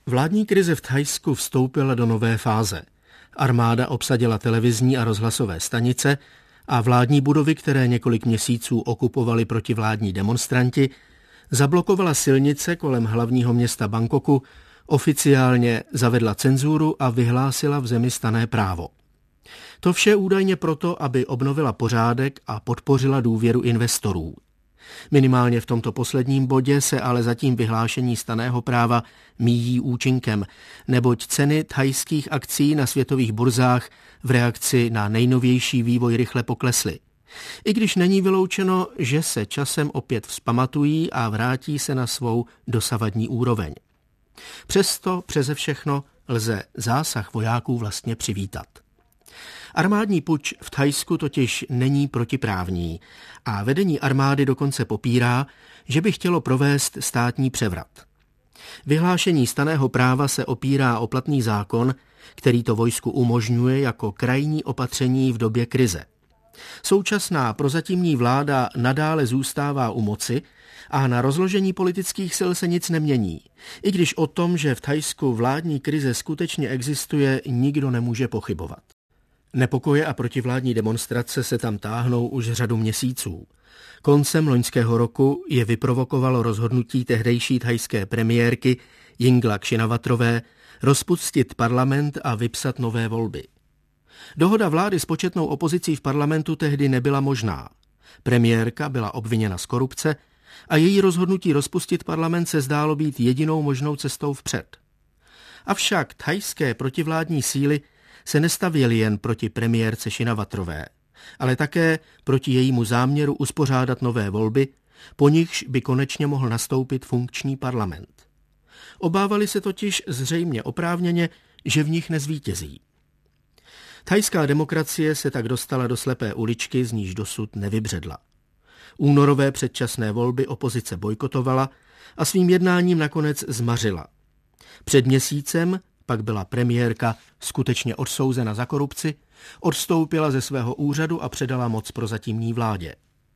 Vládní krize v Thajsku vstoupila do nové fáze. Armáda obsadila televizní a rozhlasové stanice a vládní budovy, které několik měsíců okupovali protivládní demonstranti, zablokovala silnice kolem hlavního města Bangkoku, oficiálně zavedla cenzuru a vyhlásila v zemi stanné právo. To vše údajně proto, aby obnovila pořádek a podpořila důvěru investorů. Minimálně v tomto posledním bodě se ale zatím vyhlášení stanného práva míjí účinkem, neboť ceny thajských akcií na světových burzách v reakci na nejnovější vývoj rychle poklesly. I když není vyloučeno, že se časem opět vzpamatují a vrátí se na svou dosavadní úroveň. Přesto přeze všechno lze zásah vojáků vlastně přivítat. Armádní puč v Thajsku totiž není protiprávní a vedení armády dokonce popírá, že by chtělo provést státní převrat. Vyhlášení stanného práva se opírá o platný zákon, který to vojsku umožňuje jako krajní opatření v době krize. Současná prozatímní vláda nadále zůstává u moci a na rozložení politických sil se nic nemění, i když o tom, že v Thajsku vládní krize skutečně existuje, nikdo nemůže pochybovat. Nepokoje a protivládní demonstrace se tam táhnou už řadu měsíců. Koncem loňského roku je vyprovokovalo rozhodnutí tehdejší thajské premiérky Yingluck Shinawatrové rozpustit parlament a vypsat nové volby. Dohoda vlády s početnou opozicí v parlamentu tehdy nebyla možná. Premiérka byla obviněna z korupce a její rozhodnutí rozpustit parlament se zdálo být jedinou možnou cestou vpřed. Avšak thajské protivládní síly se nestavěly jen proti premiérce Shinawatrové, ale také proti jejímu záměru uspořádat nové volby, po nichž by konečně mohl nastoupit funkční parlament. Obávali se totiž zřejmě oprávněně, že v nich nezvítězí. Thajská demokracie se tak dostala do slepé uličky, z níž dosud nevybředla. Únorové předčasné volby opozice bojkotovala a svým jednáním nakonec zmařila. Před měsícem pak byla premiérka skutečně odsouzena za korupci, odstoupila ze svého úřadu a předala moc prozatímní vládě.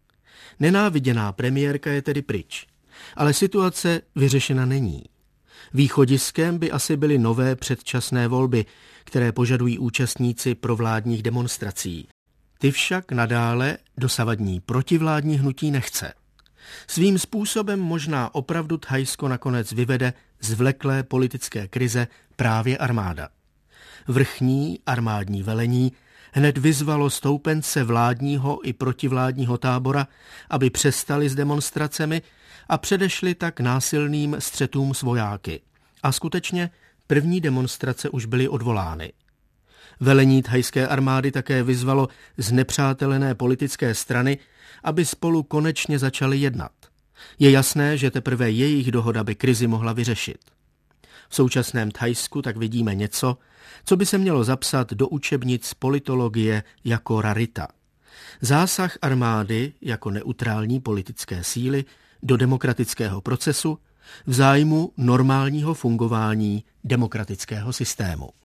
Nenáviděná premiérka je tedy pryč, ale situace vyřešena není. Východiskem by asi byly nové předčasné volby, které požadují účastníci provládních demonstrací. Ty však nadále dosavadní protivládní hnutí nechce. Svým způsobem možná opravdu Thajsko nakonec vyvede z vleklé politické krize právě armáda. Vrchní armádní velení hned vyzvalo stoupence vládního i protivládního tábora, aby přestali s demonstracemi a předešli tak násilným střetům s vojáky. A skutečně první demonstrace už byly odvolány. Velení thajské armády také vyzvalo znepřátelené politické strany, aby spolu konečně začaly jednat. Je jasné, že teprve jejich dohoda by krizi mohla vyřešit. V současném Thajsku tak vidíme něco, co by se mělo zapsat do učebnic politologie jako rarita. Zásah armády jako neutrální politické síly do demokratického procesu v zájmu normálního fungování demokratického systému.